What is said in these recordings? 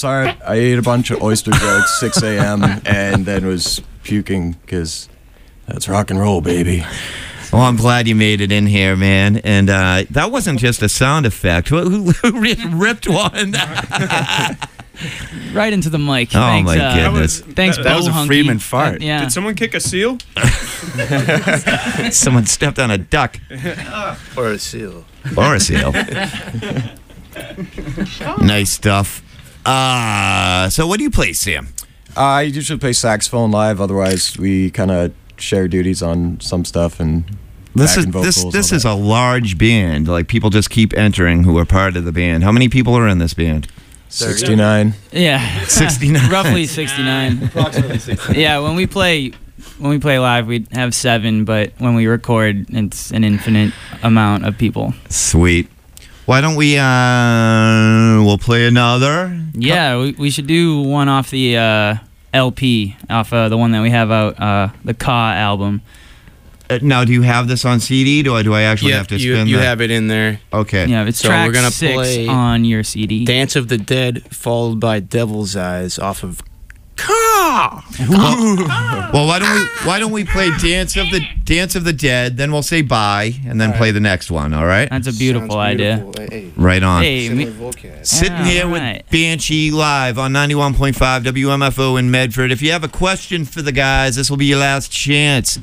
Sorry, I ate a bunch of oyster jokes 6 a.m. and then was puking because that's rock and roll, baby. Well, I'm glad you made it in here, man. And that wasn't just a sound effect. Who ripped one? Right into the mic. Oh, Thanks, my goodness. Thanks, that was a Bo Freeman Hunky. fart. Yeah. Did someone kick a seal? Someone stepped on a duck. Or a seal. Or a seal. Nice stuff. So what do you play, Sam? I usually play saxophone live. Otherwise, we kind of share duties on some stuff and This backing vocals, this all is that. a large band. Like, people just keep entering who are part of the band. How many people are in this band? 69. Yeah. 69. Roughly 69. Approximately 60. Yeah, when we play live, we have 7, but when we record, it's an infinite amount of people. Sweet. Why don't we we'll play another? Yeah, we should do one off the LP, off the one that we have out, the Ka album. Now, do you have this on CD? Do I actually have to spin you that? have it in there. Okay. Yeah, it's So track we're gonna 6 play on your CD. Dance of the Dead, followed by Devil's Eyes off of Well, why don't we play Dance of the Dead, then we'll say bye, and then play the next one, all right? That's a beautiful idea. Hey, Right on. Hey, similar vocab. Sitting here Alright. with Banshee live on 91.5 WMFO in Medford. If you have a question for the guys, this will be your last chance.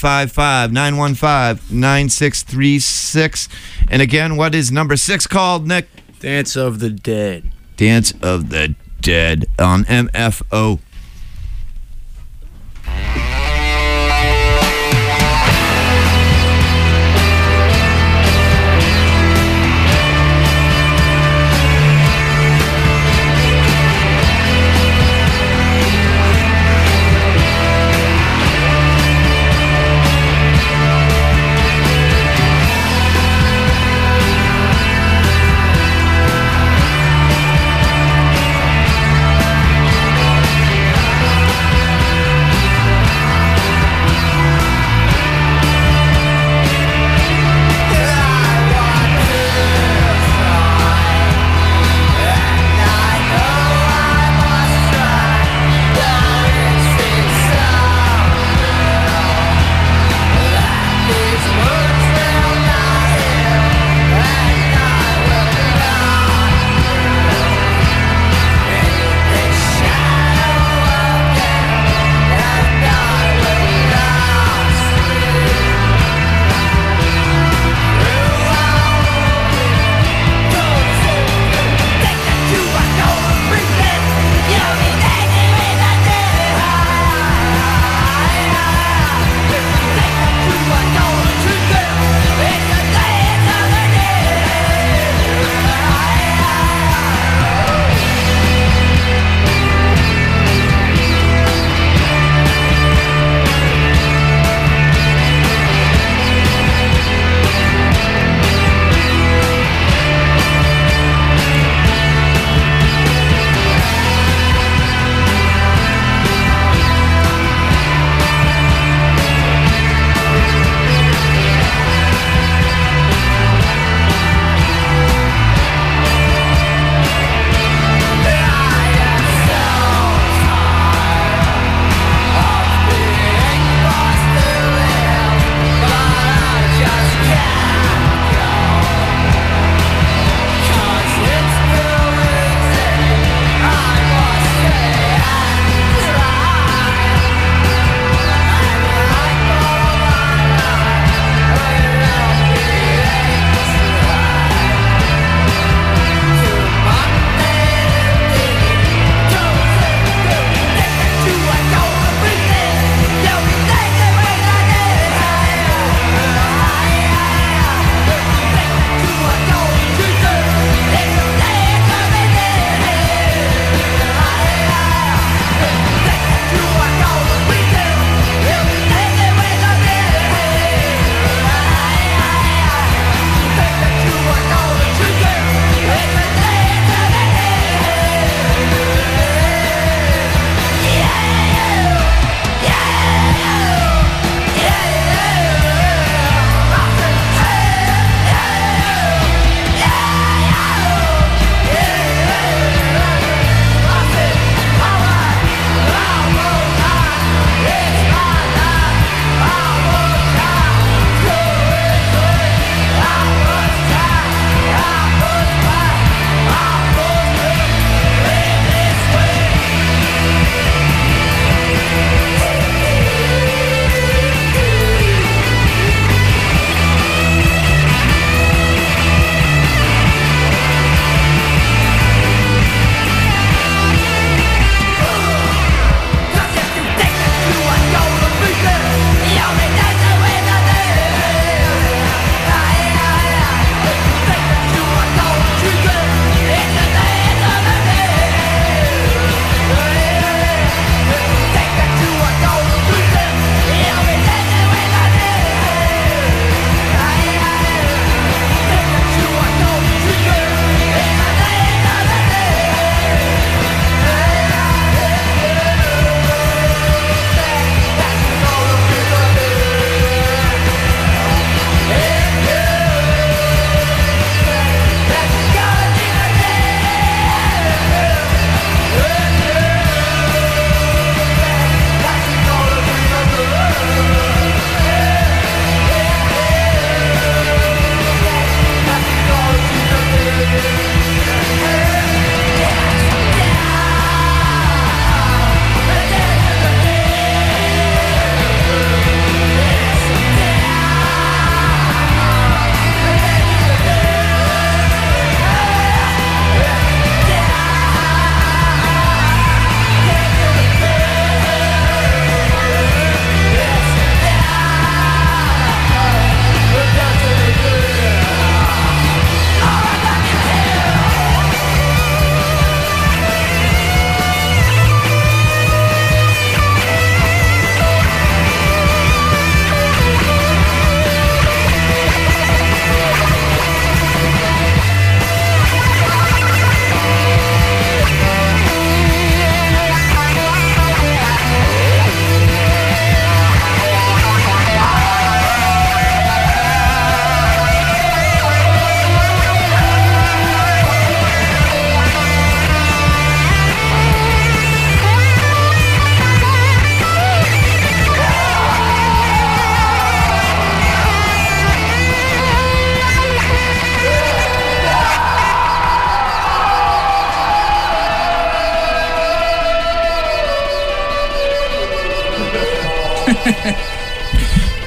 855-915-9636. And again, what is number 6 called, Nick? Dance of the Dead. Dance of the Dead on MFO.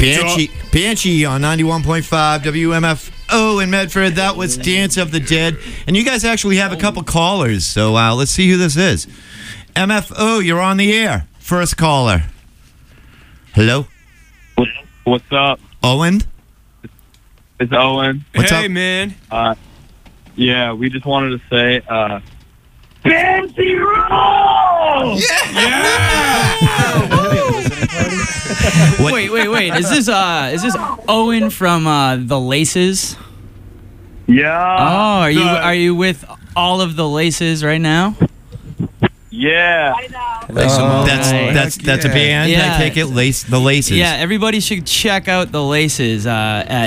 Banshee on 91.5 WMFO in Medford. That was Dance of the Dead. And you guys actually have a couple callers, so let's see who this is. MFO, you're on the air. First caller. Hello? What's up? Owen? It's Owen. What's hey, up? man. Yeah, we just wanted to say, Fancy Roll! Wait. Is this Owen from the Laces? Yeah. Oh, are you with all of the Laces right now? Yeah. That's a band. Yeah. I take it. The Laces. Yeah, everybody should check out the Laces at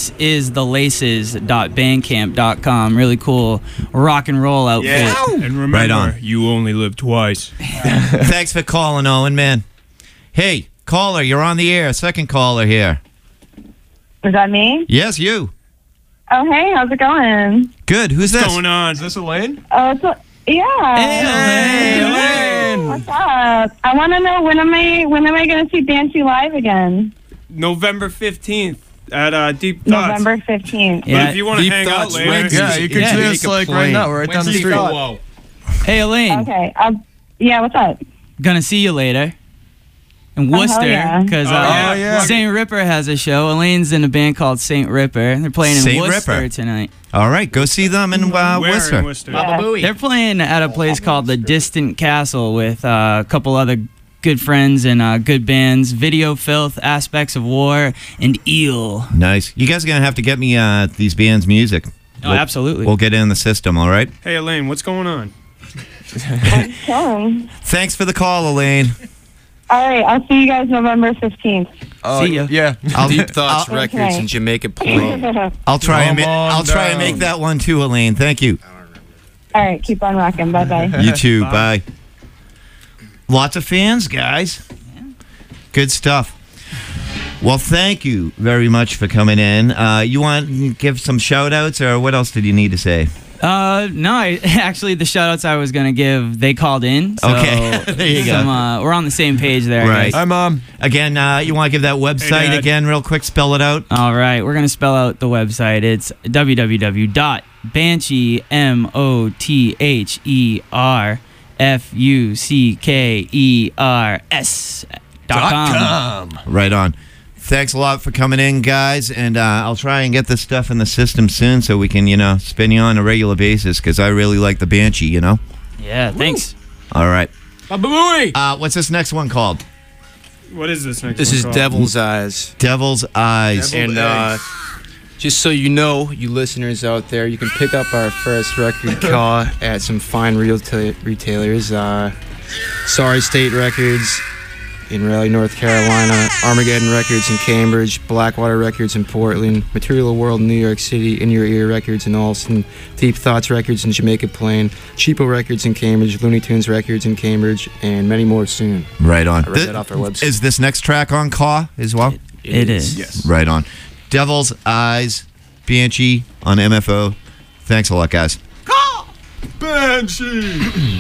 thisisthelaces.bandcamp.com. Really cool rock and roll outfit. Yeah. And remember, Right on. you only live twice. Thanks for calling, Owen, man. Hey, caller, you're on the air. Second caller here. Is that me? Yes, you. Oh, hey, how's it going? Good. Who's this? What's going on? Is this Elaine? Oh, yeah. Hey, Elaine! What's up? I want to know when am I going to see Banshee live again? November 15th at Deep Thoughts. November 15th. But Yeah. if you want to Deep hang out Thoughts later, Wednesday. Yeah, you can Yeah. see Make us a like right plane. now. We're right down the street. Hey, Elaine. Okay. Yeah, what's up? Gonna see you later. In hell Worcester, yeah. because yeah. St. Ripper has a show. Elaine's in a band called St. Ripper. They're playing in Saint Worcester Ripper. tonight. All right, go see them in where Worcester. in Worcester? Yeah. They're playing at a place called the Distant Castle with a couple other good friends and good bands. Video Filth, Aspects of War, and Eel. Nice. You guys are going to have to get me these bands' music. Oh, absolutely. We'll get it in the system, all right? Hey, Elaine, what's going on? Chilling. Thanks for the call, Elaine. All right, I'll see you guys November 15th. See ya. Yeah. Deep Thoughts I'll- Records in Jamaica Plain. I'll try and Come on I'll try and down. make that one too, Elaine. Thank you. All right, keep on rocking. Bye-bye. You too. Bye. Lots of fans, guys. Good stuff. Well, thank you very much for coming in. You want to give some shout outs, or what else did you need to say? No, actually, the shout outs I was going to give, they called in. So Okay. There you go. we're on the same page there. Right. Guys. Hi, Mom. Again, you want to give that website Dad. again, real quick? Spell it out. All right, we're going to spell out the website. It's www.BansheeMothersfuckers.com. Right on. Thanks a lot for coming in, guys, and I'll try and get this stuff in the system soon so we can, spin you on a regular basis, because I really like the Banshee, Yeah, thanks. All right. Ba-ba-booey! What's this next one called? What is this next This one is called? Devil's Eyes. Devil's Eyes. And just so you know, you listeners out there, you can pick up our first record Caw at some fine retailers. Sorry State Records in Raleigh, North Carolina, Armageddon Records in Cambridge, Blackwater Records in Portland, Material World in New York City, In Your Ear Records in Alston, Deep Thoughts Records in Jamaica Plain, Cheapo Records in Cambridge, Looney Tunes Records in Cambridge, and many more soon. Right on. I read that off our website. Is this next track on Caw as well? It is. Yes. Right on. Devil's Eyes, Banshee on MFO. Thanks a lot, guys. Banshee.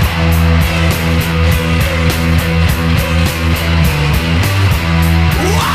Why?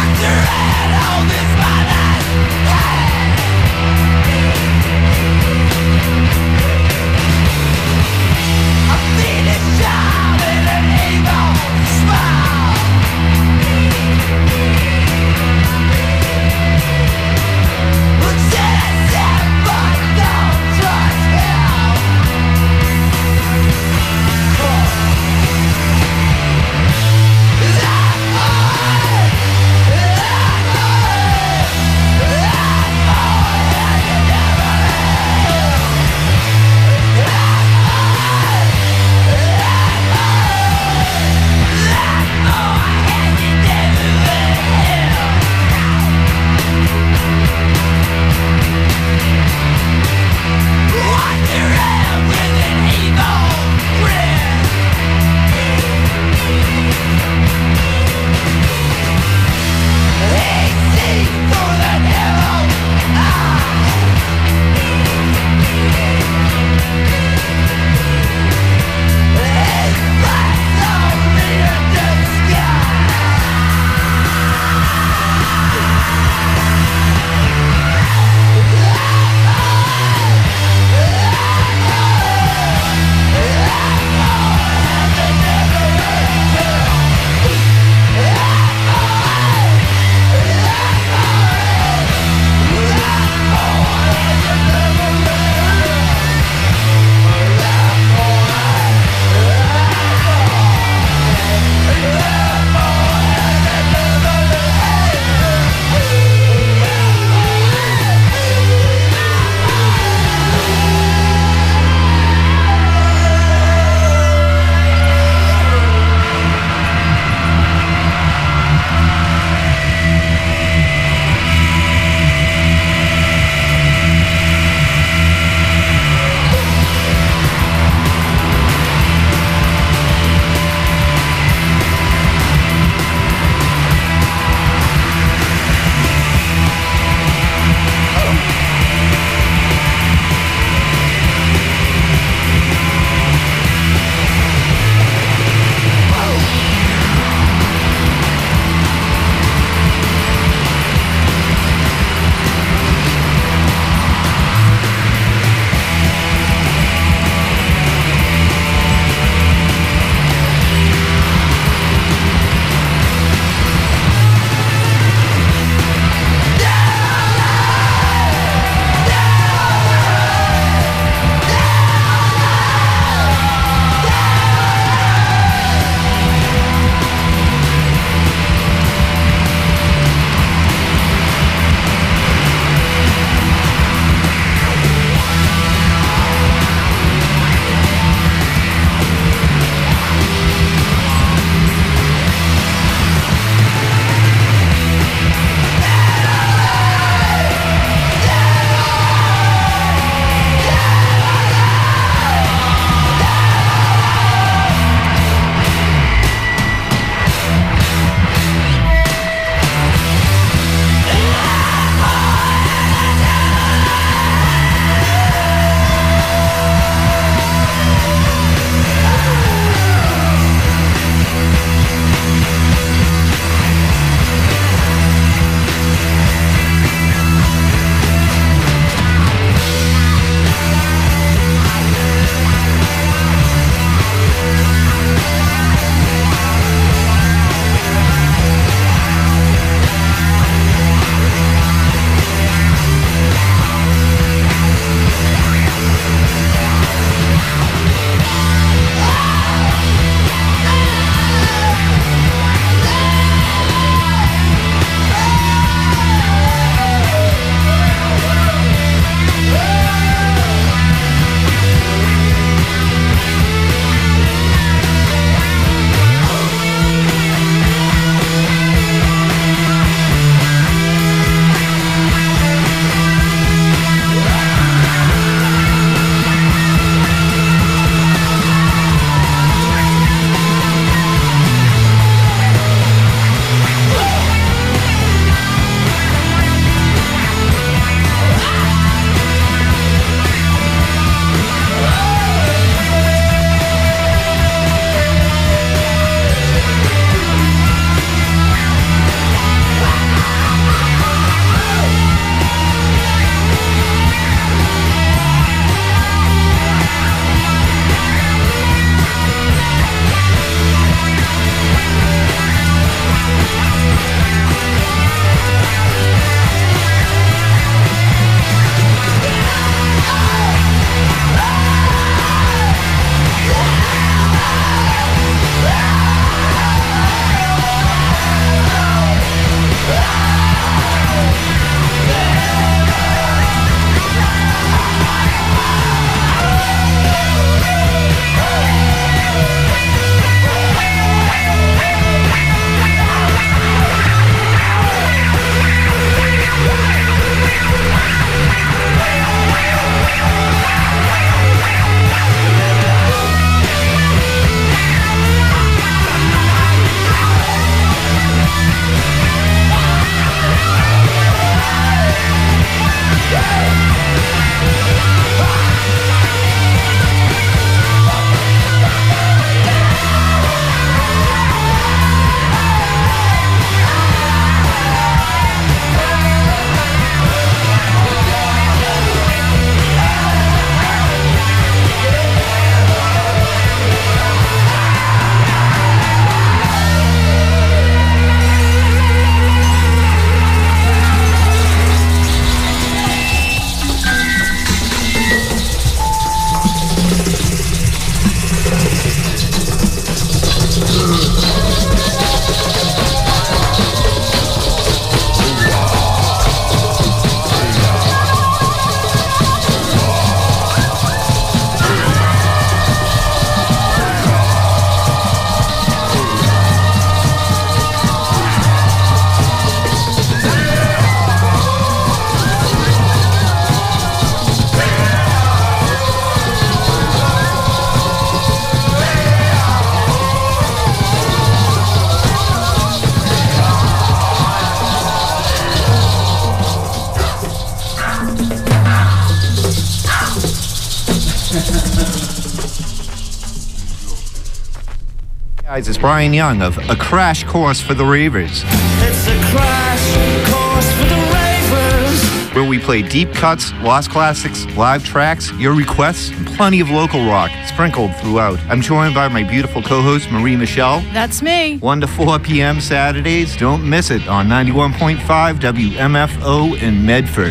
Hi, this is Brian Young of A Crash Course for the Ravers. It's a crash course for the ravers. Where we play deep cuts, lost classics, live tracks, your requests, and plenty of local rock sprinkled throughout. I'm joined by my beautiful co-host, Marie Michelle. That's me. 1 to 4 p.m. Saturdays. Don't miss it on 91.5 WMFO in Medford.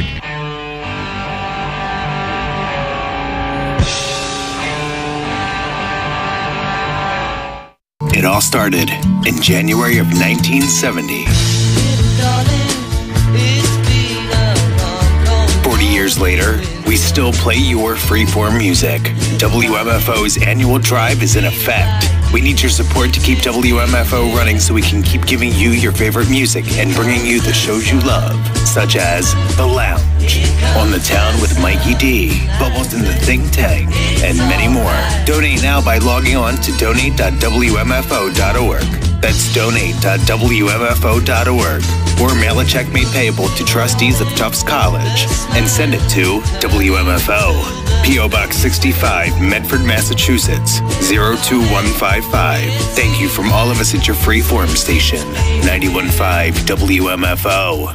It all started in January of 1970. 40 years later, we still play your freeform music. WMFO's annual drive is in effect. We need your support to keep WMFO running so we can keep giving you your favorite music and bringing you the shows you love, such as The Lounge, On the Town with Mikey D, Bubbles in the Think Tank, and many more. Donate now by logging on to donate.wmfo.org. That's donate.wmfo.org. Or mail a check made payable to trustees of Tufts College and send it to WMFO, P.O. Box 65, Medford, Massachusetts, 02155. Thank you from all of us at your freeform station, 91.5 WMFO.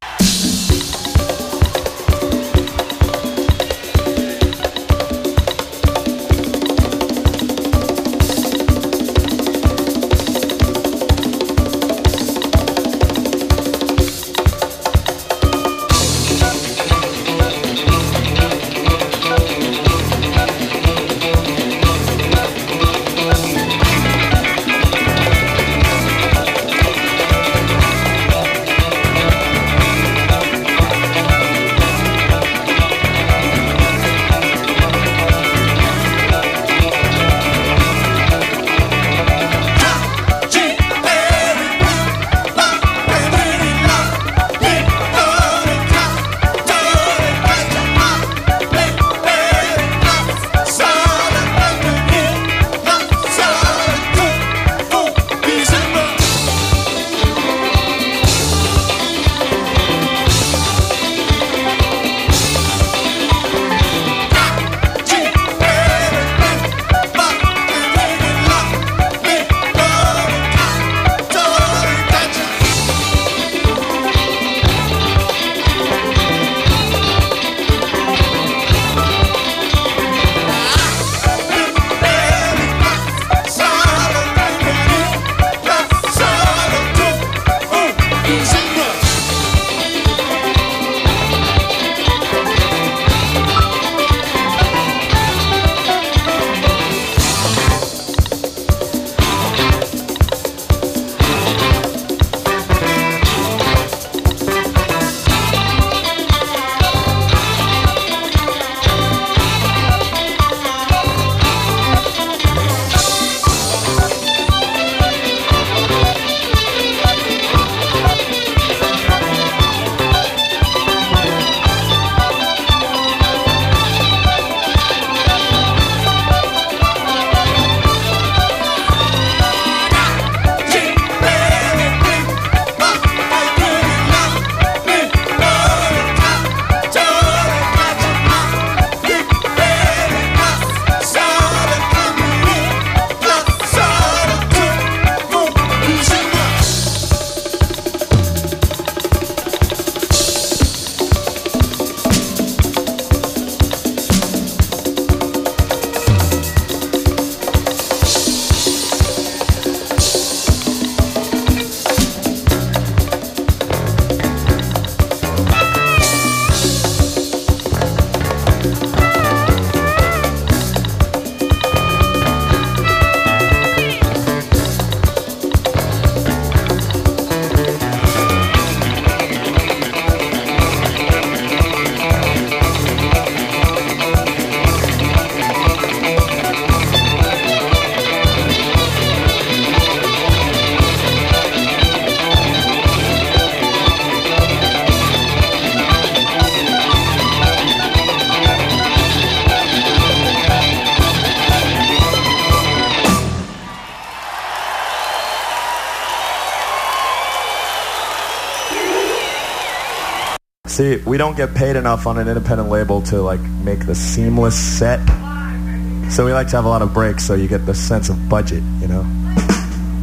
See, we don't get paid enough on an independent label to like make the seamless set. So we like to have a lot of breaks so you get the sense of budget, you know?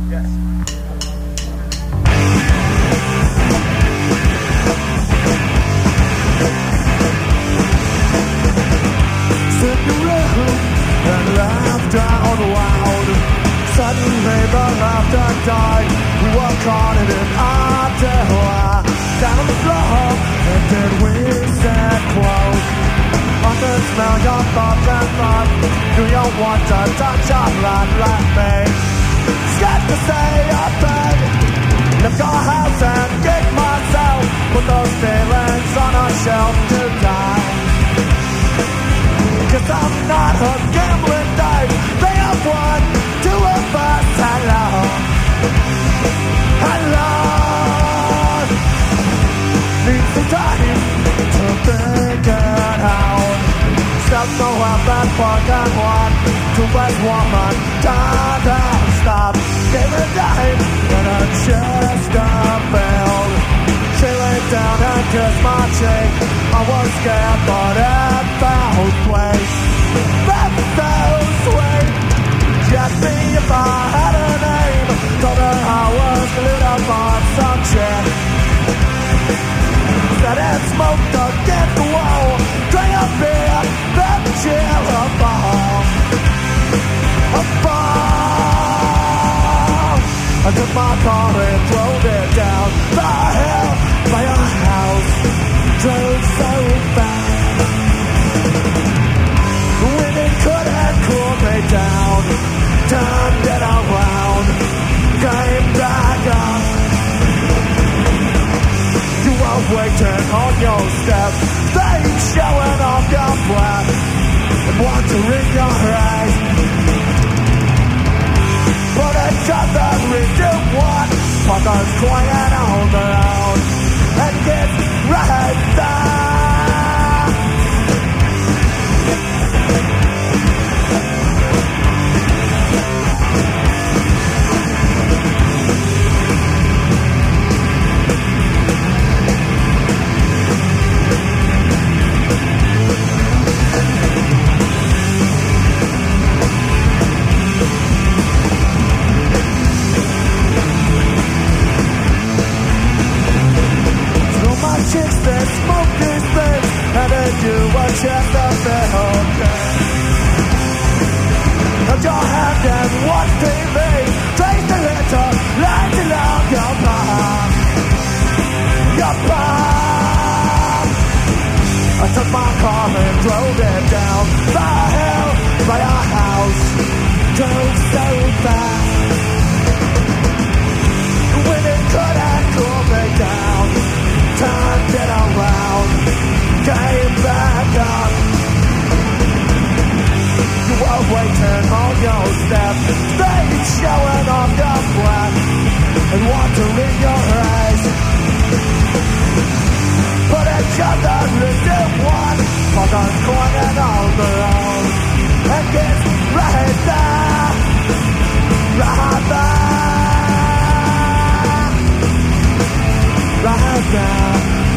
smell your thoughts and thought. Do you want to touch a lot like me? Scared to say a thing. Lift your house and get myself. Put those feelings on a shelf to die. Cause I'm not a gambling dice. They have one, two of us. Hello, hello. Need some time to think it out. Step so up that fucking one. Two-bed woman, doesn't stop. Gave a dime and a Chesterfield. She laid down and kissed my cheek. I was scared but it felt sweet. That felt sweet. She asked me if I had a name. Told her I was glued up on some shit. Said it smoked against the wall. Drank a beer, then chill a bomb. A bomb. I took my car and drove it down the hill by your house. Drove so fast. Women couldn't cool me down. Turned it around. Came back up. You are waiting on your step. Stage showing off your breath. And water in your eyes. But each other into one. Fuckers crying on their own. And get right down. Chicks that smoke these things and they do a Chesterfield thing. Hold your hand and watch TV. Trace the litter, light it up your palm. Your palm. I took my car and drove it down the hill by our house. Drove so fast. When it couldn't cool me down. Turned it around, came back up. You were waiting on your step, stage showing off your breath, and water in your eyes. Put each other into one, fuckers going on their own, and get right there, right there. Right now.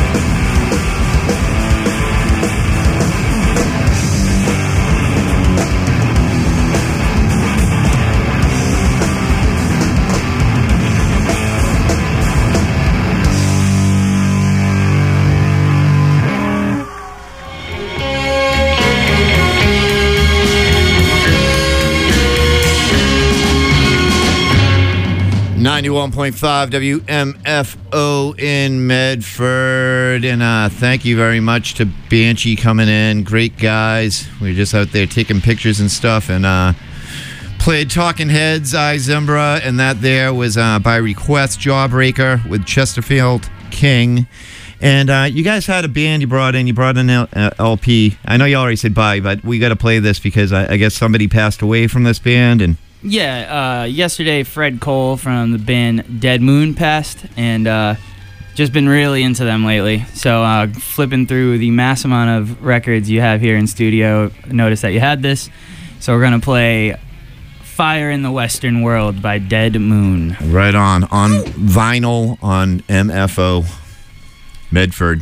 .5 WMFO in Medford, and thank you very much to Banshee coming in. Great guys. We were just out there taking pictures and stuff, and played Talking Heads, I Zimbra, and that there was by request Jawbreaker with Chesterfield King. And you guys had a band you brought in. You brought in LP. I know you already said bye, but we got to play this because I guess somebody passed away from this band, and yeah, yesterday Fred Cole from the band Dead Moon passed, and just been really into them lately. So flipping through the mass amount of records you have here in studio, noticed that you had this. So we're going to play Fire in the Western World by Dead Moon. Right on vinyl on MFO Medford.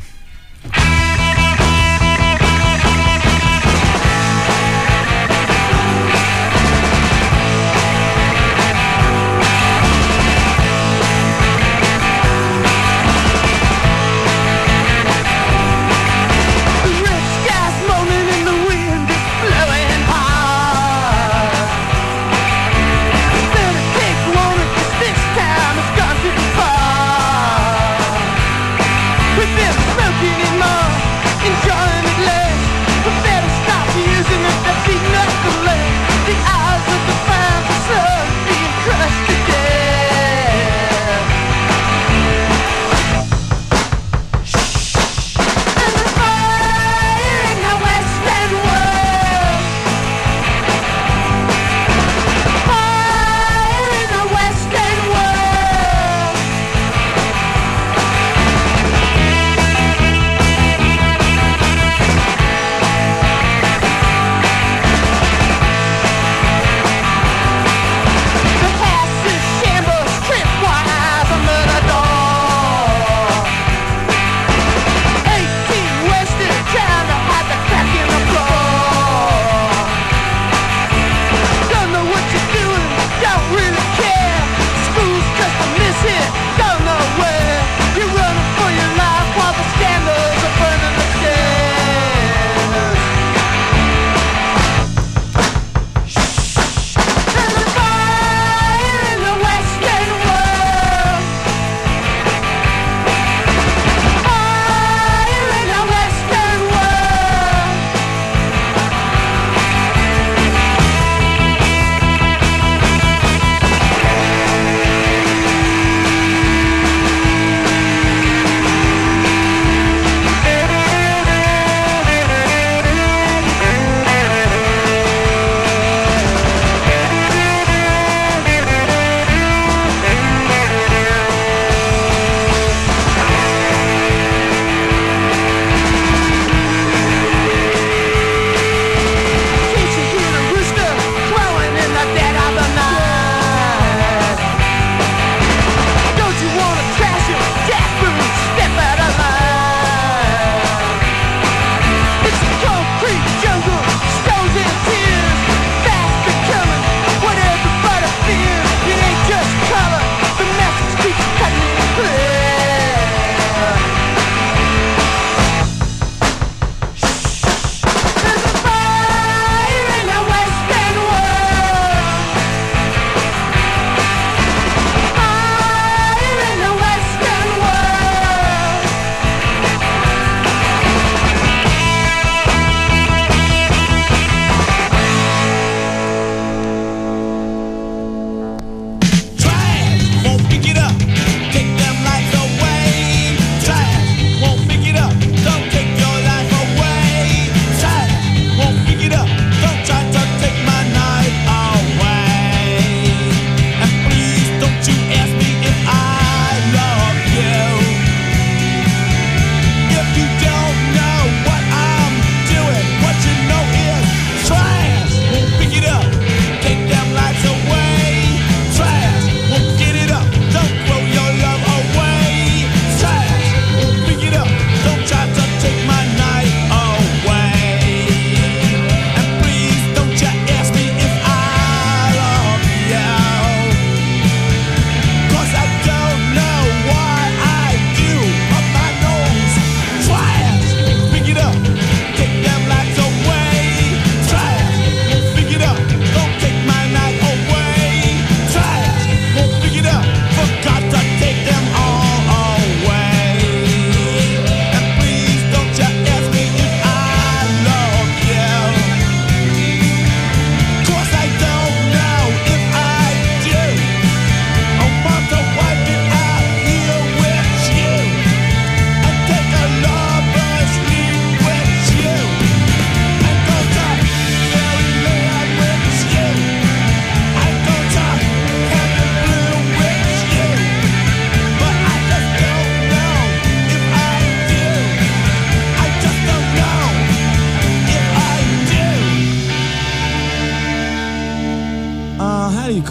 We've been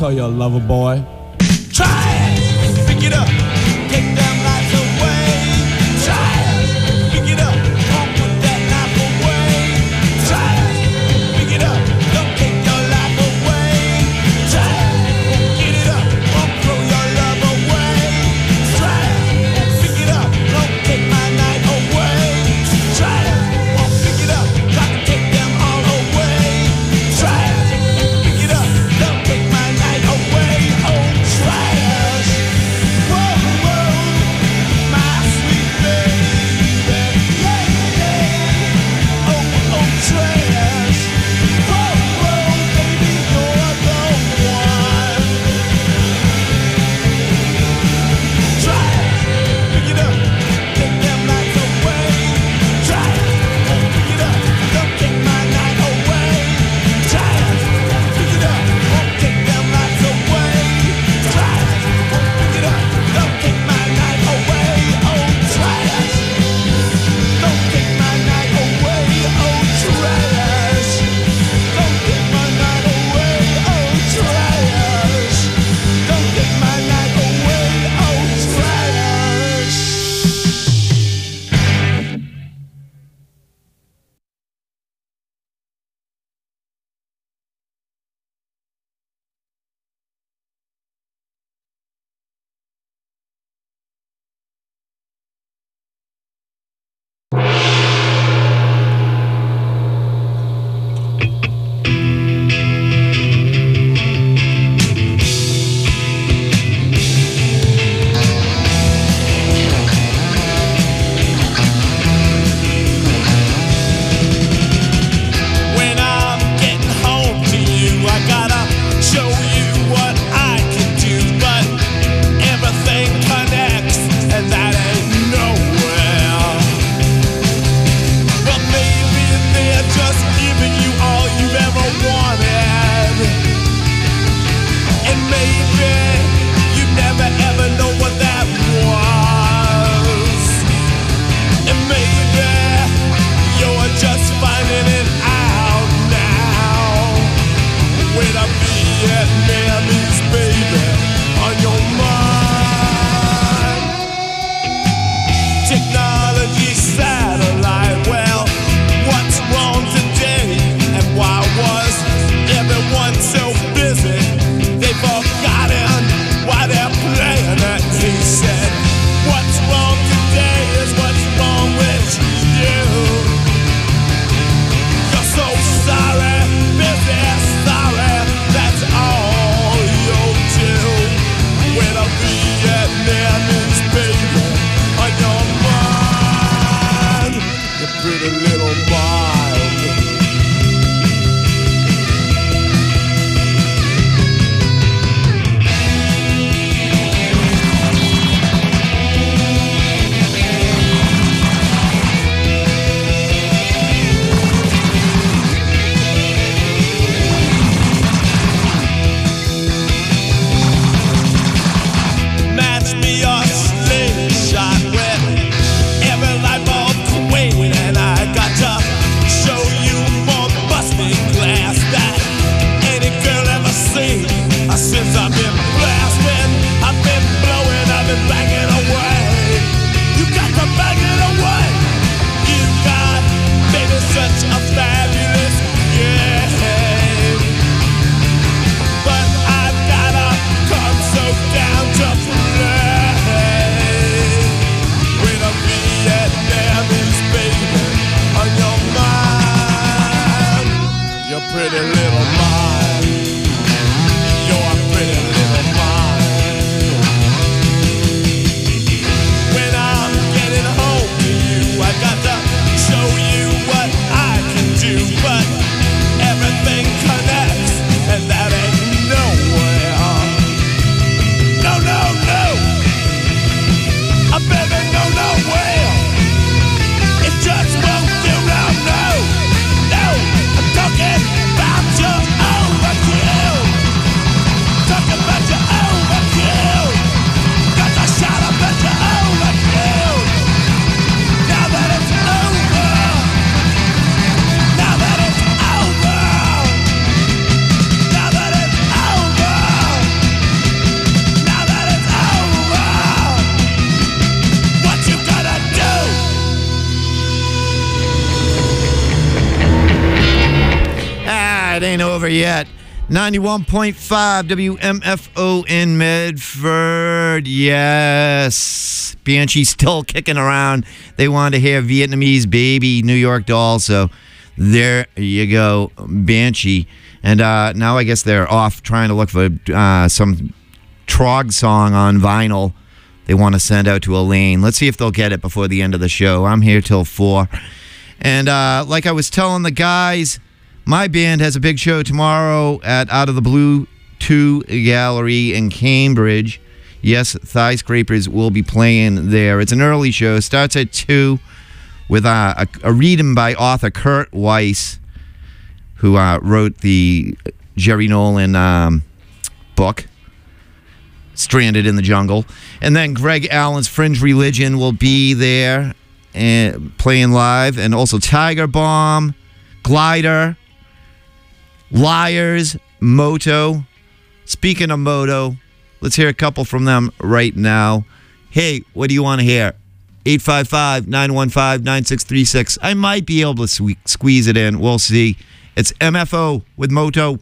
call you a lover boy. Try it, pick it up, take them lights away. Try it, pick it up, don't put that knife away. Try it, pick it up, don't take your life away. Try it, get it up, don't throw your love away. Try it, pick it up, don't take my night away. Try it, pick it up, got to take them all away. Try it, pick it up, don't take my night away. Oh. over yet. 91.5 WMFO in Medford. Yes. Banshee still kicking around. They wanted to hear Vietnamese Baby, New York Doll. So there you go, Banshee. And now I guess they're off trying to look for some Trog song on vinyl they want to send out to Elaine. Let's see if they'll get it before the end of the show. I'm here till 4. And like I was telling the guys, my band has a big show tomorrow at Out of the Blue 2 Gallery in Cambridge. Yes, Thigh Scrapers will be playing there. It's an early show. Starts at 2 with a reading by author Kurt Weiss, who wrote the Jerry Nolan book, Stranded in the Jungle. And then Greg Allen's Fringe Religion will be there and playing live. And also Tiger Bomb, Glider, Liars, Moto. Speaking of Moto, let's hear a couple from them right now. Hey, what do you want to hear? 855-915-9636. I might be able to squeeze it in. We'll see. It's MFO with Moto.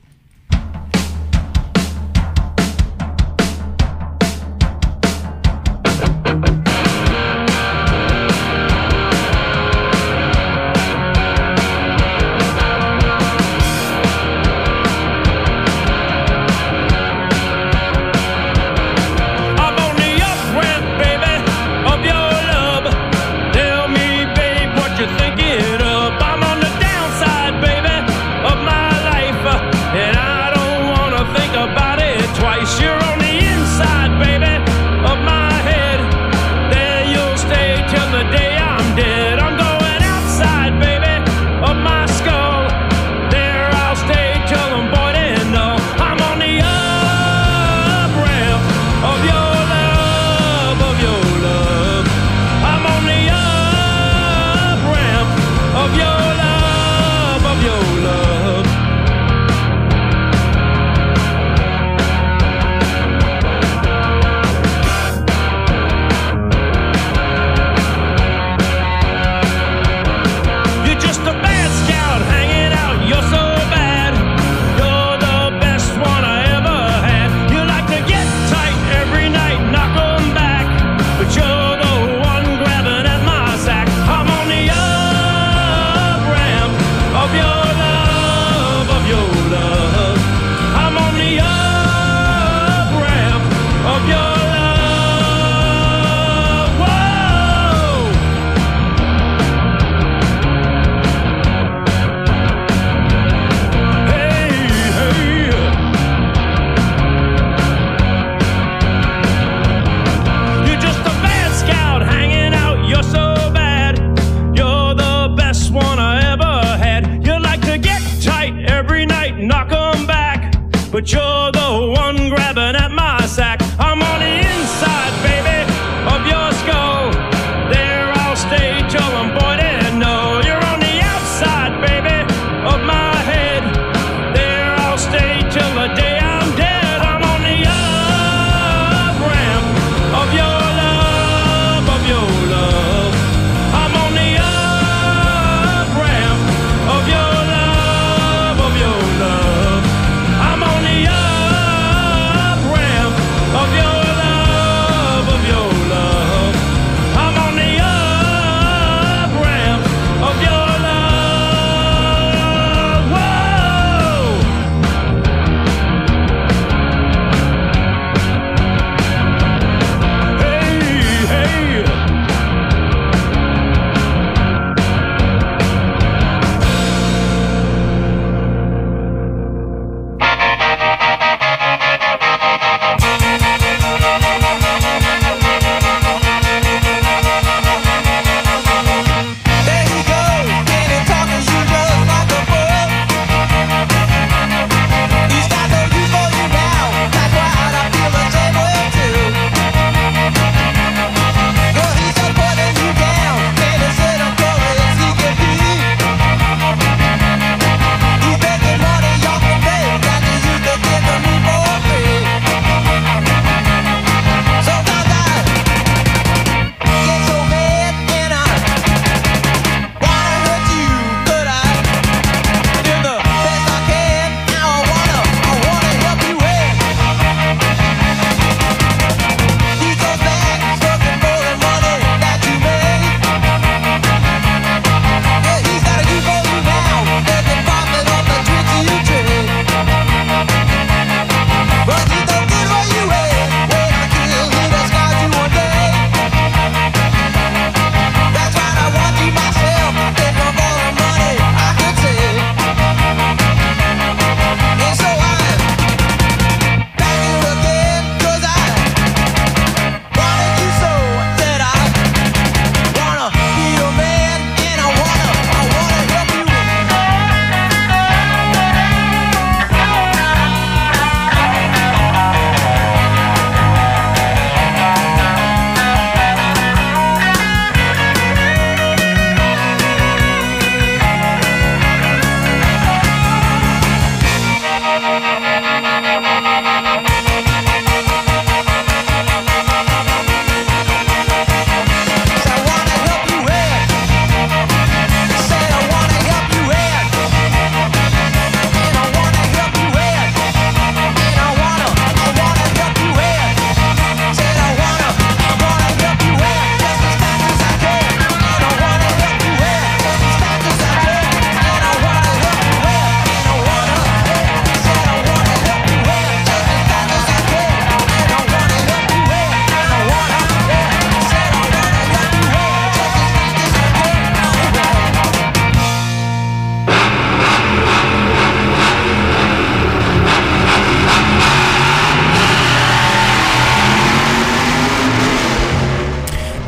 But you're the one grabbing at my sack. I'm on the inside, baby, of your skull. There I'll stay till I'm bored and no. You're on the outside, baby, of my head. There I'll stay till the day I'm dead. I'm on the up-ramp of your love, of your love. I'm on the up-ramp of your love, of your love. I'm on the up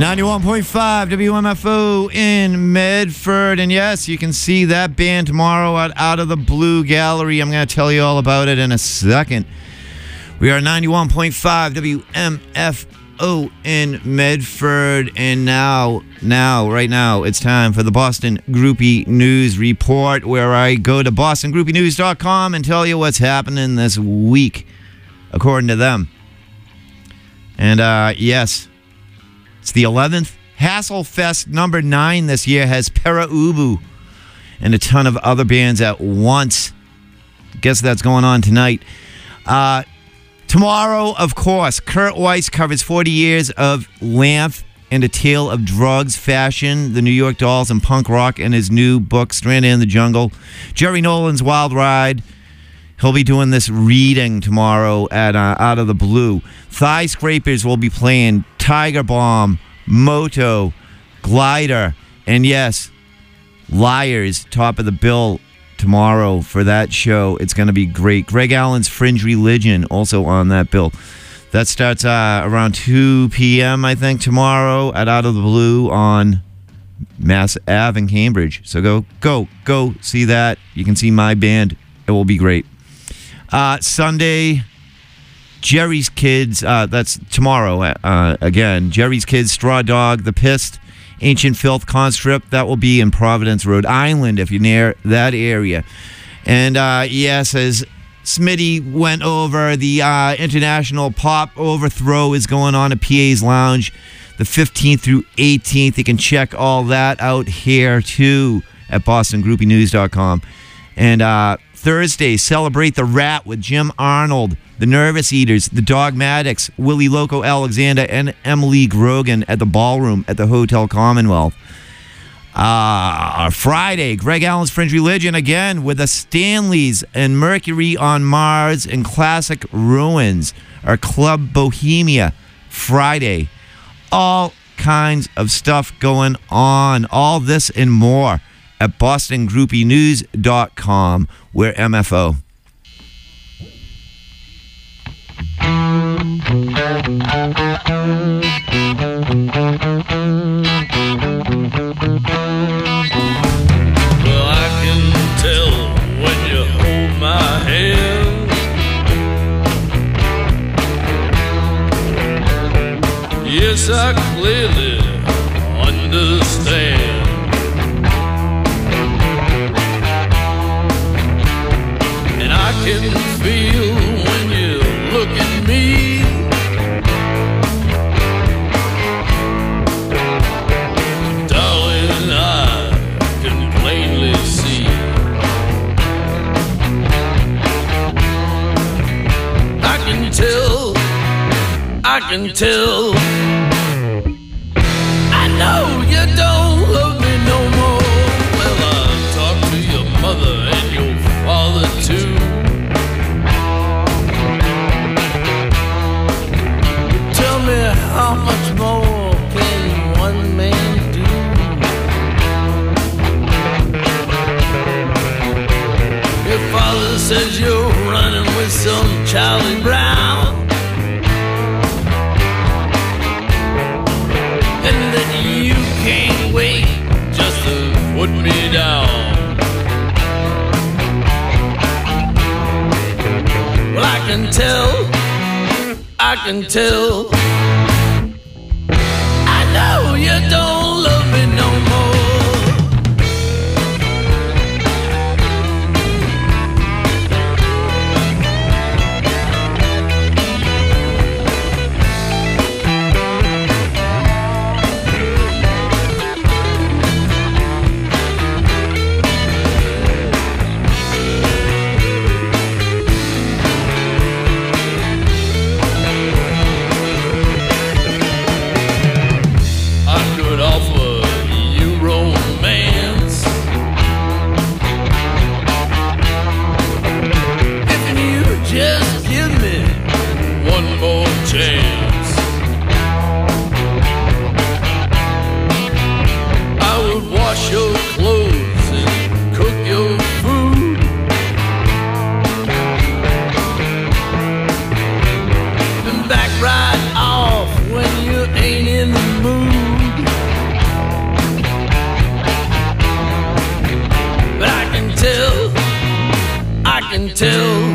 91.5 WMFO in Medford. And yes, you can see that band tomorrow at Out of the Blue Gallery. I'm going to tell you all about it in a second. We are 91.5 WMFO in Medford. And right now, it's time for the Boston Groupie News Report, where I go to bostongroupinews.com and tell you what's happening this week, according to them. And yes, it's the 11th. Hasselfest number 9 this year has Pere Ubu and a ton of other bands at once. Guess that's going on tonight. Tomorrow, of course, Kurt Weiss covers 40 years of Lamp and a Tale of Drugs, Fashion, the New York Dolls, and punk rock in his new book, Stranded in the Jungle. Jerry Nolan's Wild Ride. He'll be doing this reading tomorrow at Out of the Blue. Thigh Scrapers will be playing Tiger Bomb, Moto, Glider, and yes, Liars, top of the bill tomorrow for that show. It's going to be great. Greg Allen's Fringe Religion also on that bill. That starts around 2 p.m., I think, tomorrow at Out of the Blue on Mass Ave in Cambridge. So go see that. You can see my band. It will be great. Sunday, Jerry's Kids, that's tomorrow again. Jerry's Kids, Straw Dog, The Pissed, Ancient Filth, Constrip. That will be in Providence, Rhode Island, if you're near that area. And yes, as Smitty went over, the International Pop Overthrow is going on at PA's Lounge the 15th through 18th. You can check all that out here, too, at bostongroupinews.com. And Thursday, Celebrate the Rat with Jim Arnold, The Nervous Eaters, The Dogmatics, Willie Loco Alexander, and Emily Grogan at the Ballroom at the Hotel Commonwealth. Friday, Greg Allen's Fringe Religion again with the Stanleys and Mercury on Mars and Classic Ruins, our Club Bohemia Friday. All kinds of stuff going on. All this and more at bostongroupinews.com. We're MFO. Well, I can tell when you hold my hand. Yes, I clearly understand. And I can feel when you look at me. Darling, I can plainly see. I can tell, I know you don't love me no more. Well, I talked to your mother and your father too. Tell me, how much more can one man do? Your father says you're running with some Charlie Brown, and that you can't wait just to put me down. Well, I can tell, I know you don't love me no more. Right off when you ain't in the mood. can tell.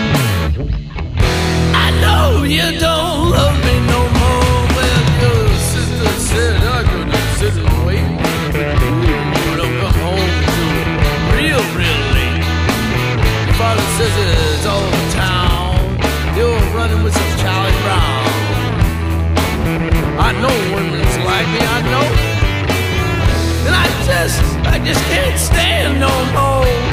I know you don't love me no more. Well, your sister said I could sit and wait. Ooh, don't come home till real late. Your father says it's all over town. You're running with some Charlie Brown. I know women's like me, I know. And I just can't stand no more.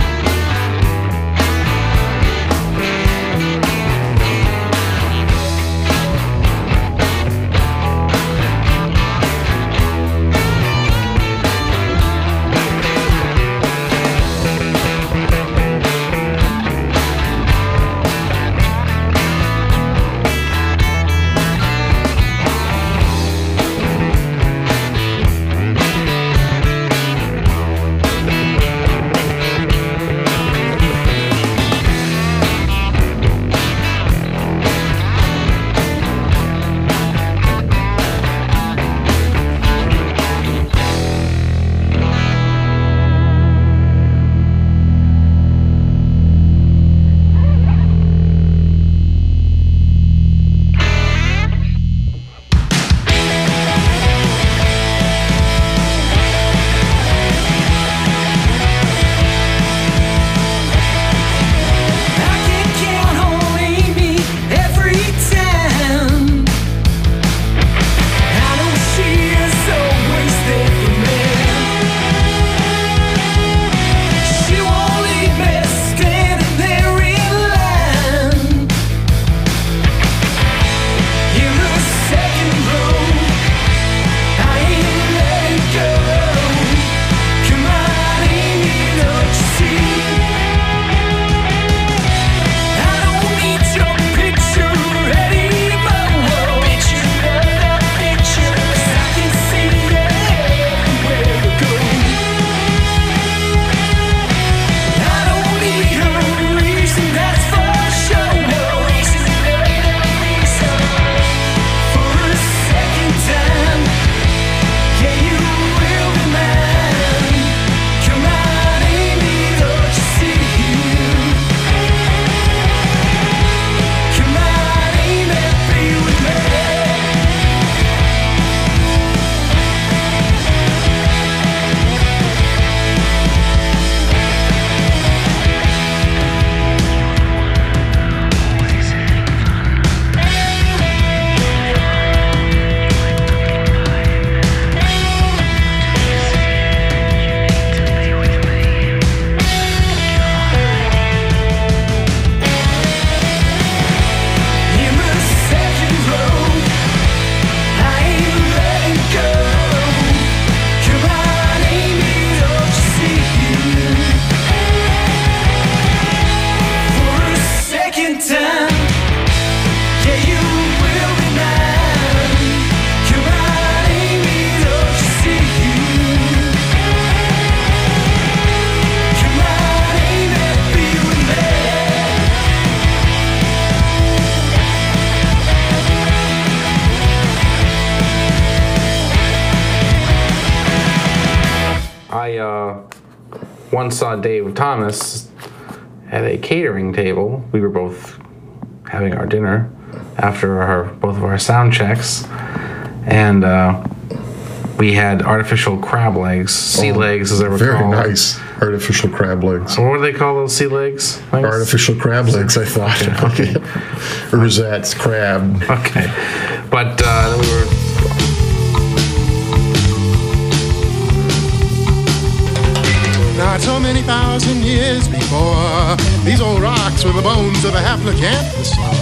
Once saw Dave Thomas at a catering table. We were both having our dinner after both of our sound checks, and we had artificial crab legs, sea legs as they were called. Very nice. Artificial crab legs. So what do they call those sea legs? Artificial crab legs, I thought. Okay. Rosette's crab. Okay. But then we were... Not so many thousand years before, these old rocks were the bones of a haplocanthus.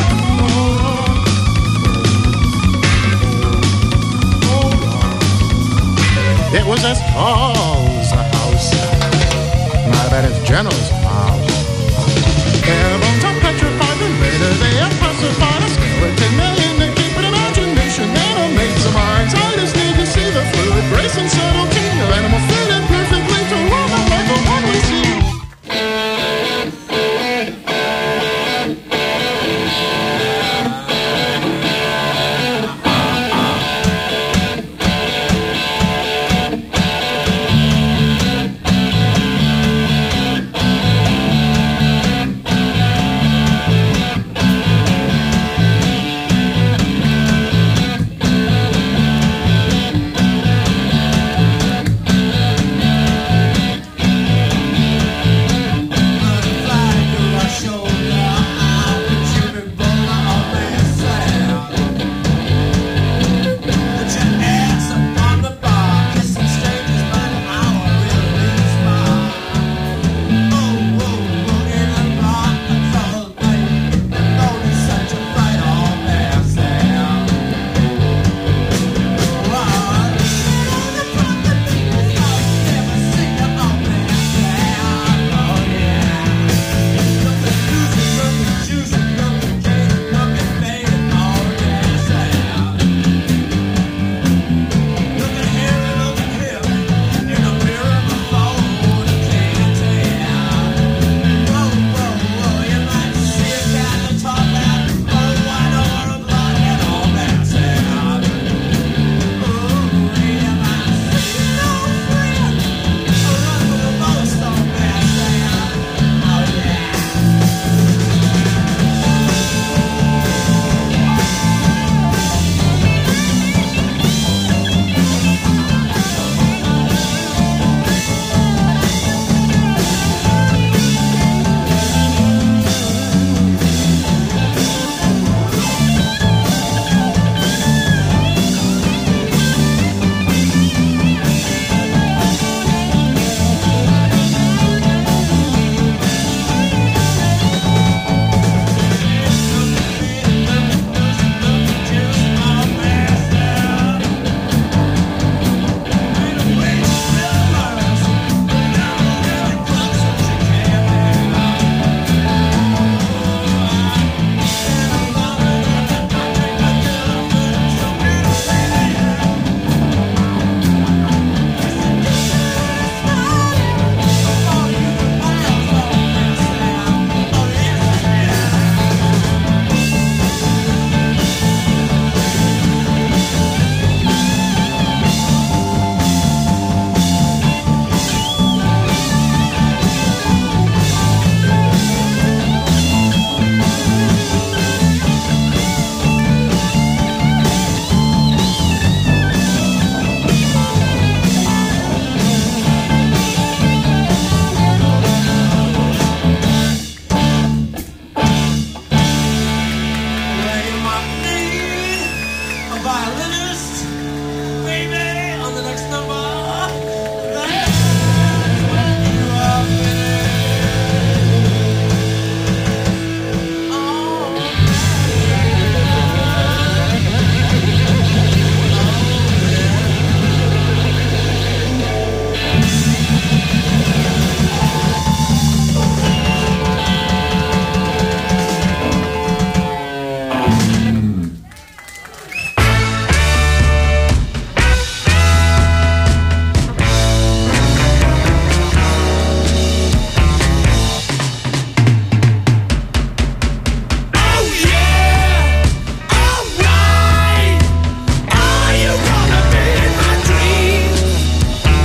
It was as tall as a house, not about as gentle as a mouse. Their bones are petrified, and later they have pacified a skeleton million to keep an imagination. Animates the minds. I just need to see the fluid, grace and subtle